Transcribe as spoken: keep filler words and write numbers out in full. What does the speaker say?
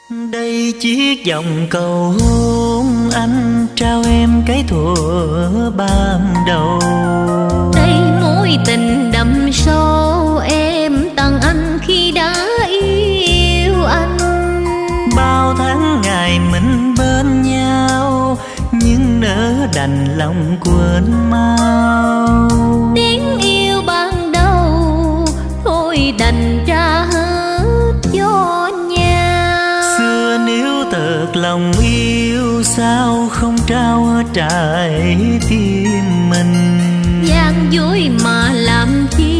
Đây chiếc vòng cầu hôn anh trao em cái thuở ban đầu. Đây mối tình đậm sâu em tặng anh khi đã yêu anh. Bao tháng ngày mình bên nhau nhưng nỡ đành lòng quên mau. Tiếng yêu ban đầu thôi đành trả hết cho nhau. Xưa nếu thật lòng yêu sao không trao hết trái tim mình. Gian dối mà làm chi